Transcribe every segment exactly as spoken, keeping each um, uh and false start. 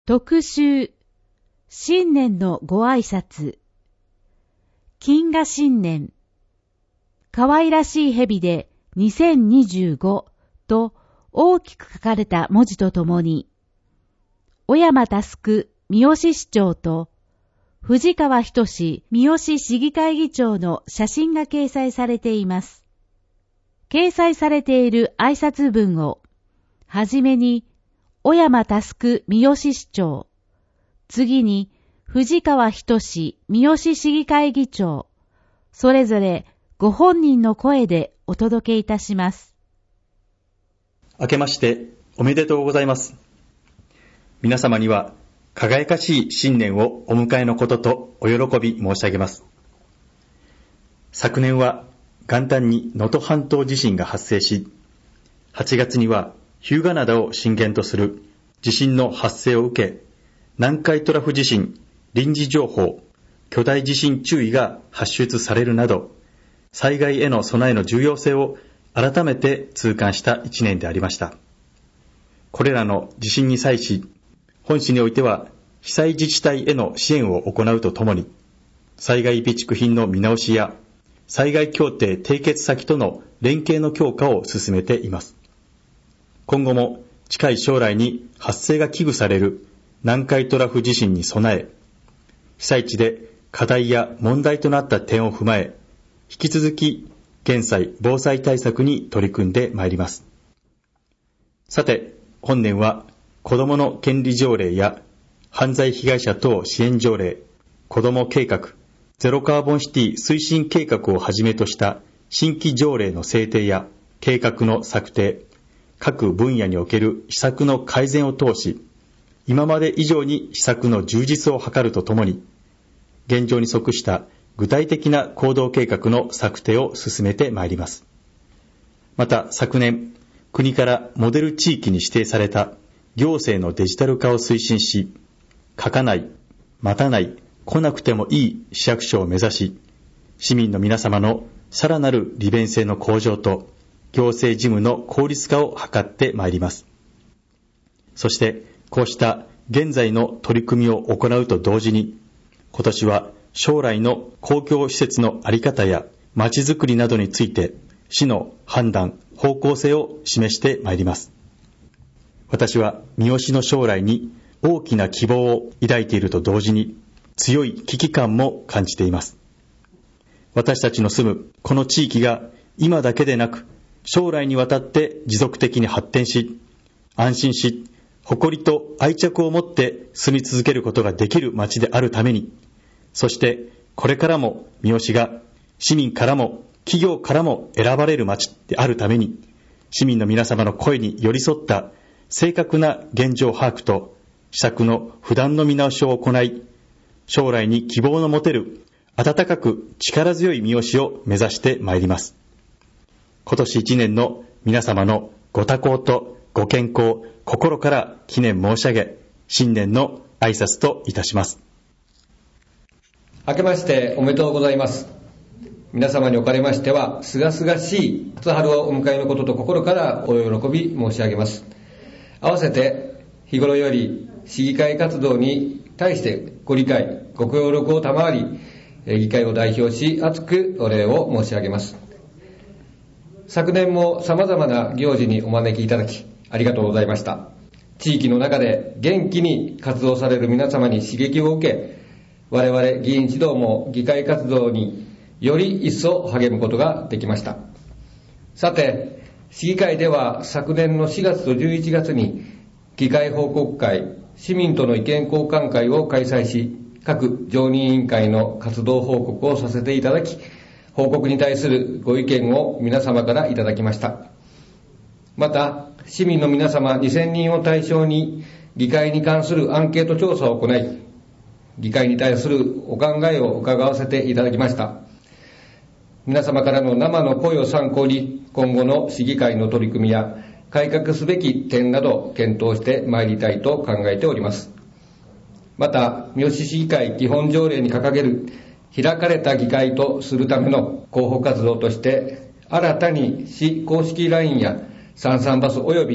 特集、新年のご挨拶。金河新年。可愛らしい蛇でにせんにじゅうごと大きく書かれた文字とともに、小山佑三好市長と藤川仁三好市議会議長の写真が掲載されています。掲載されている挨拶文を、はじめに小山佑三好市長、次に藤川仁三好市議会議長、それぞれご本人の声でお届けいたします。 明けましておめでとうございます。皆様には輝かしい新年をお迎えのこととお喜び申し上げます。昨年は元旦に能登半島地震が発生し、はちがつには日向灘を震源とする地震の発生を受け、南海トラフ地震臨時情報、巨大地震注意が発出されるなど、災害への備えの重要性を改めて痛感した一年でありました。これらの地震に際し、本市においては被災自治体への支援を行うとともに、災害備蓄品の見直しや災害協定締結先との連携の強化を進めています。今後も近い将来に発生が危惧される南海トラフ地震に備え、被災地で課題や問題となった点を踏まえ、引き続き減災・防災対策に取り組んでまいります。さて、本年は子どもの権利条例や犯罪被害者等支援条例、子ども計画、ゼロカーボンシティ推進計画をはじめとした新規条例の制定や計画の策定、各分野における施策の改善を通し、今まで以上に施策の充実を図るとともに、現状に即した具体的な行動計画の策定を進めてまいります。また昨年、国からモデル地域に指定された行政のデジタル化を推進し、書かない、待たない、来なくてもいい市役所を目指し、市民の皆様のさらなる利便性の向上と行政事務の効率化を図ってまいります。そしてこうした現在の取り組みを行うと同時に、今年は将来の公共施設の在り方やまちづくりなどについて市の判断、方向性を示してまいります。私は三好の将来に大きな希望を抱いていると同時に強い危機感も感じています。私たちの住むこの地域が今だけでなく将来にわたって持続的に発展し、安心し、誇りと愛着を持って住み続けることができる町であるために、そしてこれからも三好が市民からも企業からも選ばれる町であるために、市民の皆様の声に寄り添った正確な現状把握と施策の不断の見直しを行い、将来に希望の持てる温かく力強い三好を目指してまいります。今年一年の皆様のご多幸とご健康、心から祈念申し上げ、新年の挨拶といたします。 明けましておめでとうございます。皆様におかれましては、すがすがしい初春をお迎えのことと心からお喜び申し上げます。合わせて日頃より市議会活動に対してご理解、ご協力を賜り、議会を代表し厚くお礼を申し上げます。昨年も様々な行事にお招きいただきありがとうございました。地域の中で元気に活動される皆様に刺激を受け、我々議員一同も議会活動により一層励むことができました。さて、市議会では昨年のしがつとじゅういちがつに議会報告会、市民との意見交換会を開催し、各常任委員会の活動報告をさせていただき、報告に対するご意見を皆様からいただきました。また、市民の皆様にせんにんを対象に議会に関するアンケート調査を行い、議会に対するお考えを伺わせていただきました。皆様からの生の声を参考に、今後の市議会の取り組みや改革すべき点など検討してまいりたいと考えております。また、三好市議会基本条例に掲げる開かれた議会とするための広報活動として、新たに市公式 ライン やさんさんバス及び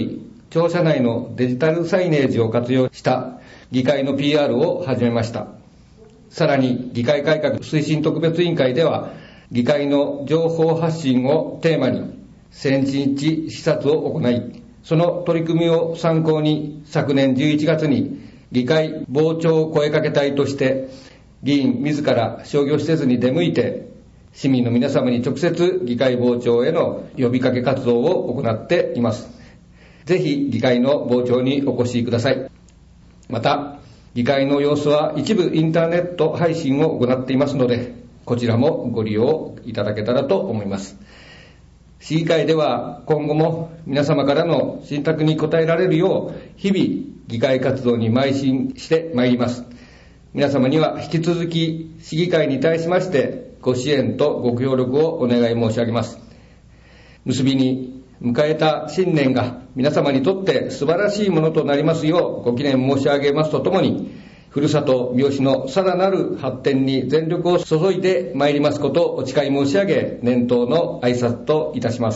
庁舎内のデジタルサイネージを活用した議会の ピーアール を始めました。さらに議会改革推進特別委員会では、議会の情報発信をテーマに先日視察を行い、その取り組みを参考に昨年じゅういちがつに議会傍聴声かけ隊として議員自ら商業施設に出向いて市民の皆様に直接議会傍聴への呼びかけ活動を行っています。ぜひ議会の傍聴にお越しください。また議会の様子は一部インターネット配信を行っていますので、こちらもご利用いただけたらと思います。市議会では今後も皆様からの信託に応えられるよう日々議会活動に邁進してまいります。皆様には引き続き市議会に対しましてご支援とご協力をお願い申し上げます。結びに迎えた新年が皆様にとって素晴らしいものとなりますようご祈念申し上げますとともに、ふるさと三好のさらなる発展に全力を注いでまいりますことをお誓い申し上げ、年頭の挨拶といたします。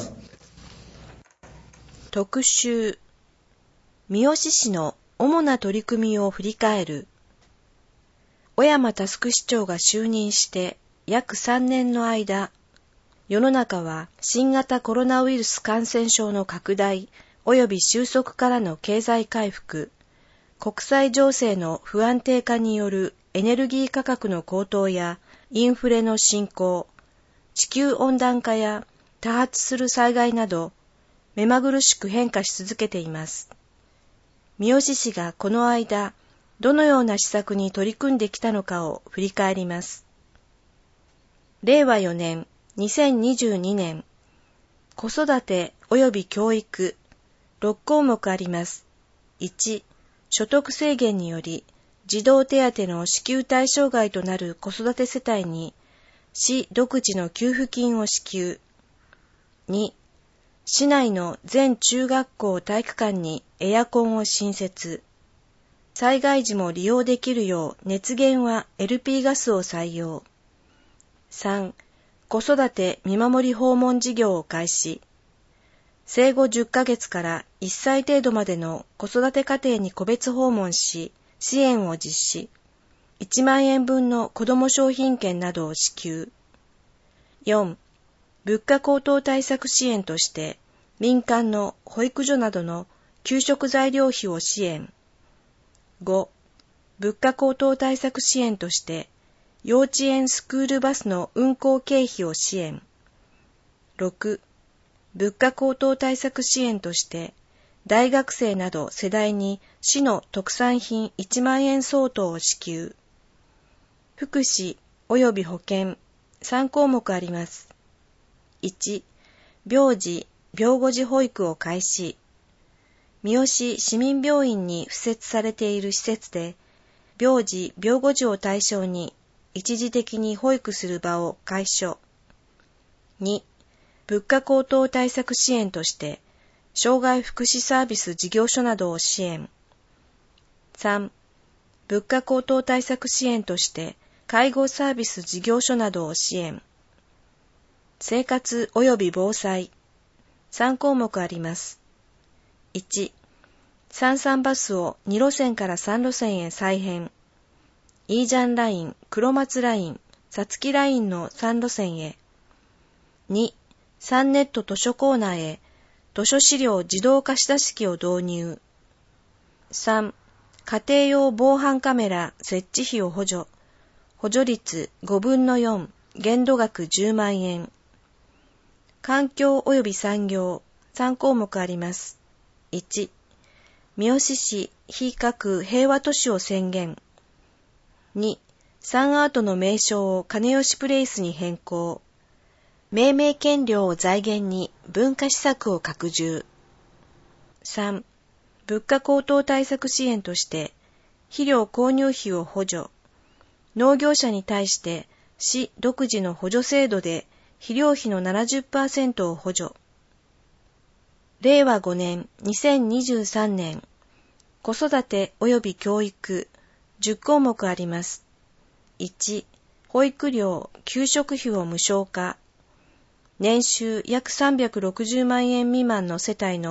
特集、三好市の主な取り組みを振り返る。小山佑市長が就任して約さんねんの間、世の中は新型コロナウイルス感染症の拡大及び収束からの経済回復、国際情勢の不安定化によるエネルギー価格の高騰やインフレの進行、地球温暖化や多発する災害など、目まぐるしく変化し続けています。三好市がこの間、どのような施策に取り組んできたのかを振り返ります。れいわよねん、にせんにじゅうにねん、子育て及び教育、ろっこうもくあります。いち、所得制限により児童手当の支給対象外となる子育て世帯に市独自の給付金を支給。に、市内の全中学校体育館にエアコンを新設。災害時も利用できるよう熱源は エルピー ガスを採用。さん、子育て見守り訪問事業を開始。生後じゅっかげつからいっさい程度までの子育て家庭に個別訪問し、支援を実施。いちまんえんぶんの子ども商品券などを支給。よん、物価高騰対策支援として、民間の保育所などの給食材料費を支援。ご、物価高騰対策支援として、幼稚園スクールバスの運行経費を支援。ろく、物価高騰対策支援として、大学生など世代に市の特産品いちまんえん相当を支給。福祉及び保健さんこうもくあります。いち、病児・病後児保育を開始。三好市民病院に付設されている施設で、病児・病後児を対象に一時的に保育する場を開所。に、物価高騰対策支援として、障害福祉サービス事業所などを支援。さん、物価高騰対策支援として、介護サービス事業所などを支援。生活及び防災。さんこうもくあります。いち、さんさんバスをにろせんからさんろせんへ再編。イージャンライン、黒松ライン、さつきラインのさんろせんへ。に、サンネット図書コーナーへ図書資料自動貸出機を導入。さん、家庭用防犯カメラ設置費を補助。補助率ごぶんのよん、限度額じゅうまんえん。環境及び産業さんこうもくあります。いち、三好市非核平和都市を宣言。に、サンアートの名称を金吉プレイスに変更。命名権料を財源に文化施策を拡充。さん、物価高騰対策支援として肥料購入費を補助。農業者に対して市独自の補助制度で肥料費の ななじゅっパーセント を補助。れいわごねん、にせんにじゅうさんねん、子育て及び教育じゅっこうもくあります。いち、保育料、給食費を無償化。年収約さんびゃくろくじゅうまんえん未満の世帯の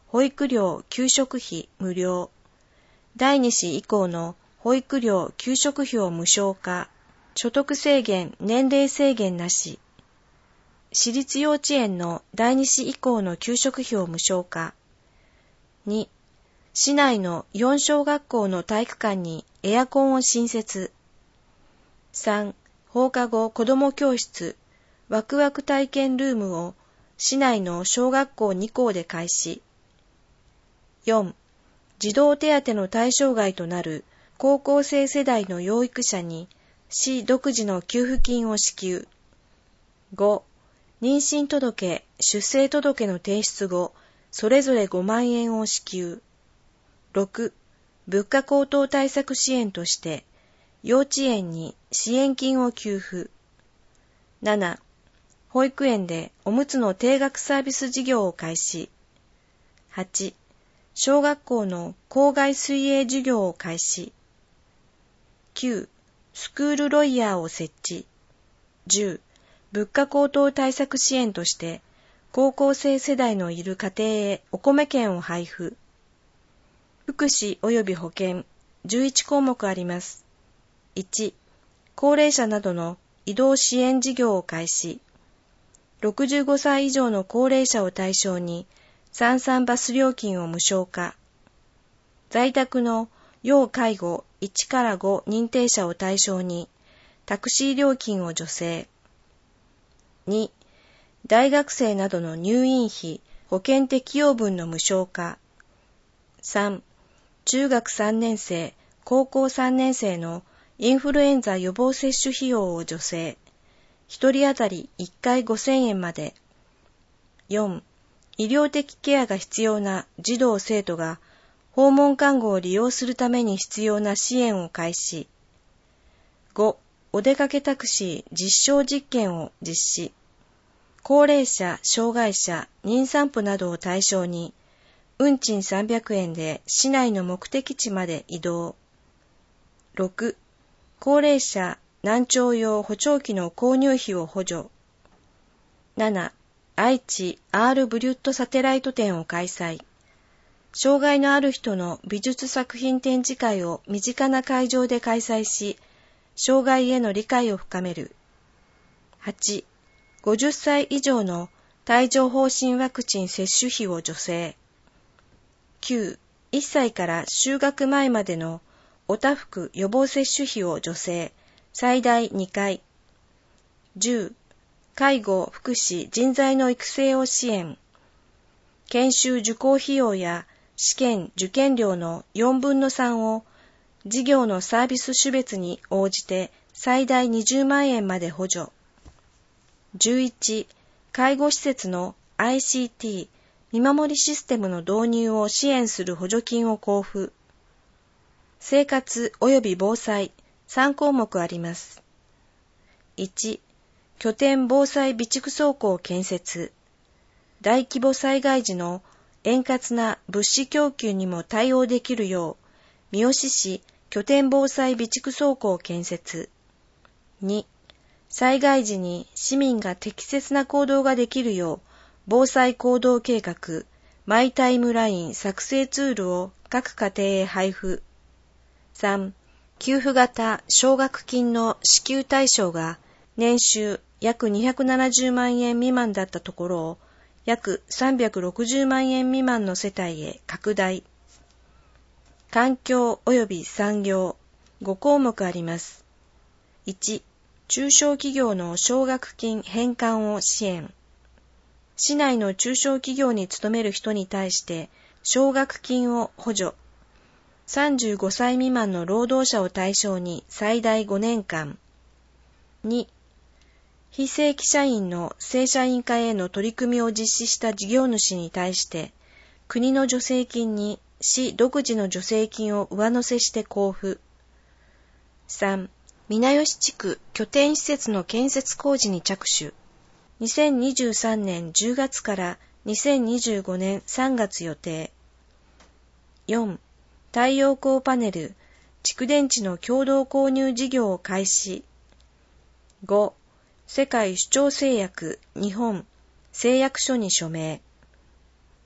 保育料給食費無料。第二子以降の保育料給食費を無償化。所得制限、年齢制限なし。私立幼稚園の第二子以降の給食費を無償化。に、市内のよん小学校の体育館にエアコンを新設。さん、放課後子ども教室、ワクワク体験ルームを市内の小学校に校で開始。よん、児童手当の対象外となる高校生世代の養育者に市独自の給付金を支給。ご、妊娠届、出生届の提出後、それぞれごまんえんを支給。ろく、物価高騰対策支援として、幼稚園に支援金を給付。なな、保育園でおむつの定額サービス事業を開始。はち、小学校の校外水泳授業を開始。きゅう、スクールロイヤーを設置。じゅう、物価高騰対策支援として、高校生世代のいる家庭へお米券を配布。福祉及び保健、じゅういち項目あります。いち、高齢者などの移動支援事業を開始。ろくじゅうごさい以上の高齢者を対象に、山々バス料金を無償化。在宅の要介護いちからご認定者を対象に、タクシー料金を助成。に、大学生などの入院費、保険適用分の無償化。さん、中学さんねん生、高校さんねん生のインフルエンザ予防接種費用を助成。一人当たりいっかいごせんえんまで。よん、医療的ケアが必要な児童生徒が訪問看護を利用するために必要な支援を開始。ご、お出かけタクシー実証実験を実施。高齢者、障害者、妊産婦などを対象に、運賃さんびゃくえんで市内の目的地まで移動。ろく、高齢者難聴用補聴器の購入費を補助。なな、愛知 R ブリュットサテライト展を開催。障害のある人の美術作品展示会を身近な会場で開催し、障害への理解を深める。はち、ごじゅっさい以上の帯状疱疹ワクチン接種費を助成。きゅう、いっさいから就学前までのお多福予防接種費を助成、最大にかい。じゅう、介護・福祉・人材の育成を支援。研修受講費用や試験・受験料のよんぶんのさんを事業のサービス種別に応じて最大にじゅうまんえんまで補助。じゅういち、介護施設の アイシーティー 見守りシステムの導入を支援する補助金を交付。生活及び防災さん項目あります。いち、拠点防災備蓄倉庫を建設。大規模災害時の円滑な物資供給にも対応できるよう、三好市拠点防災備蓄倉庫を建設。に、災害時に市民が適切な行動ができるよう、防災行動計画、マイタイムライン作成ツールを各家庭へ配布。さん、給付型奨学金の支給対象が年収約にひゃくななじゅうまんえん未満だったところを約さんびゃくろくじゅうまんえん未満の世帯へ拡大。環境及び産業ご項目あります。いち、中小企業の奨学金返還を支援。市内の中小企業に勤める人に対して奨学金を補助。さんじゅうごさい未満の労働者を対象に最大ごねんかん。に、非正規社員の正社員化への取り組みを実施した事業主に対して、国の助成金に市独自の助成金を上乗せして交付。さん、皆吉地区拠点施設の建設工事に着手。にせんにじゅうさんねんじゅうがつからにせんにじゅうごねんさんがつ予定。よん、太陽光パネル、蓄電池の共同購入事業を開始。ご、世界主張製薬日本製薬所に署名。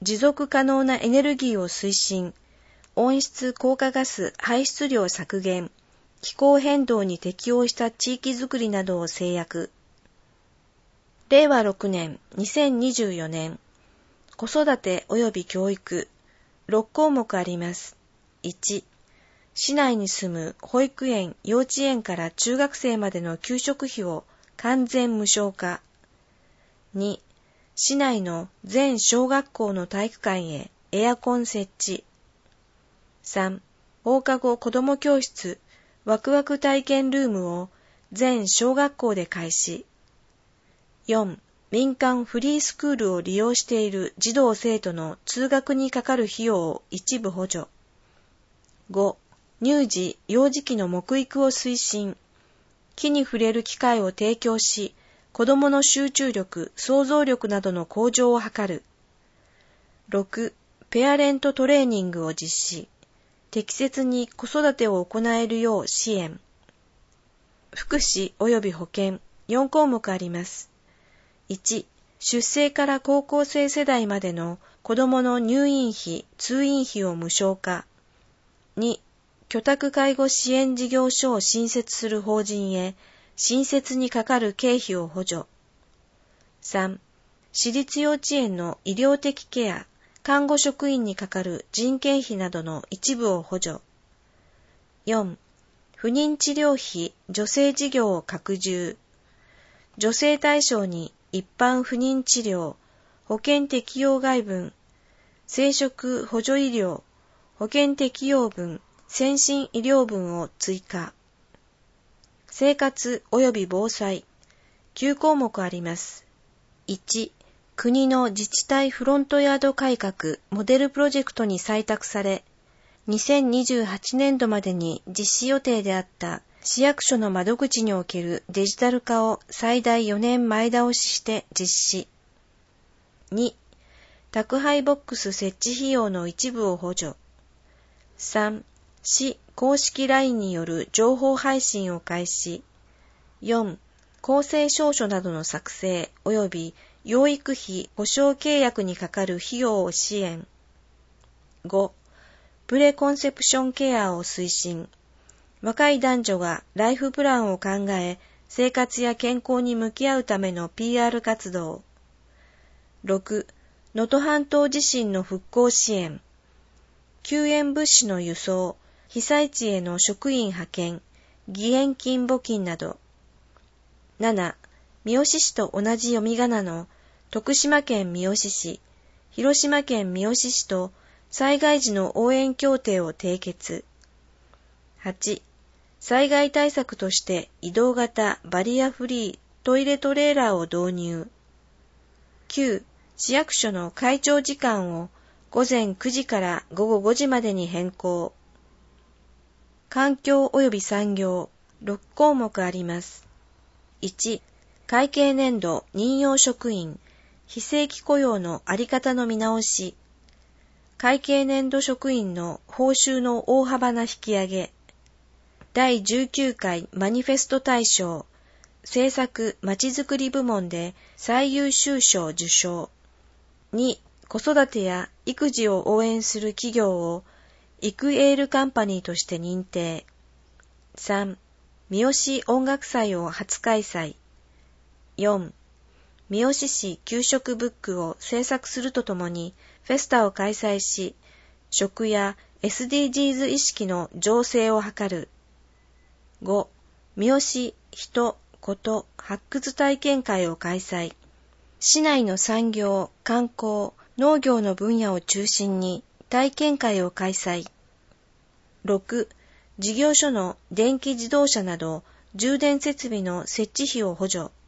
持続可能なエネルギーを推進、温室効果ガス排出量削減、気候変動に適応した地域づくりなどを制約。れいわろくねん、にせんにじゅうよねん、子育て及び教育、ろっこうもくあります。いち、市内に住む保育園、幼稚園から中学生までの給食費を完全無償化。に、市内の全小学校の体育館へエアコン設置。さん、放課後子ども教室、ワクワク体験ルームを全小学校で開始。よん、民間フリースクールを利用している児童生徒の通学にかかる費用を一部補助。ご、乳児、幼児期の木育を推進。木に触れる機会を提供し、子どもの集中力、想像力などの向上を図る。ろく、ペアレントトレーニングを実施。適切に子育てを行えるよう支援。福祉及び保健、よんこうもくあります。いち、出生から高校生世代までの子どもの入院費、通院費を無償化。に、居宅介護支援事業所を新設する法人へ、新設にかかる経費を補助。さん、私立幼稚園の医療的ケア、看護職員にかかる人件費などの一部を補助。よん、不妊治療費助成事業を拡充。助成対象に一般不妊治療、保険適用外分、生殖補助医療、保険適用分、先進医療分を追加。生活及び防災、きゅうこうもくあります。いち、国の自治体フロントヤード改革モデルプロジェクトに採択され、にせんにじゅうはちねんどまでに実施予定であった市役所の窓口におけるデジタル化を最大よねんまえ倒しして実施。に、宅配ボックス設置費用の一部を補助。さん、市公式 ライン による情報配信を開始。よん、公正証書などの作成及び養育費保証契約にかかる費用を支援。ご、プレコンセプションケアを推進。若い男女がライフプランを考え、生活や健康に向き合うための ピーアール 活動。ろく、能登半島地震の復興支援。救援物資の輸送、被災地への職員派遣、義援金募金など。なな、三好市と同じ読み仮名の徳島県三好市、広島県三好市と災害時の応援協定を締結。はち、災害対策として移動型バリアフリートイレトレーラーを導入。きゅう、市役所の開庁時間をごぜんくじからごごごじまでに変更。環境及び産業、ろっこうもくあります。いち、会計年度任用職員、非正規雇用のあり方の見直し。会計年度職員の報酬の大幅な引き上げ。だいじゅうきゅうかいマニフェスト大賞、政策まちづくり部門で最優秀賞受賞。に、子育てや育児を応援する企業をイクエールカンパニーとして認定。さん、三好音楽祭を初開催。よん、三好市給食ブックを制作するとともにフェスタを開催し、食や エスディージーズ 意識の醸成を図る。ご、三好人、こと、発掘体験会を開催。市内の産業、観光、農業の分野を中心に体験会を開催。ろく、事業所の電気自動車など充電設備の設置費を補助。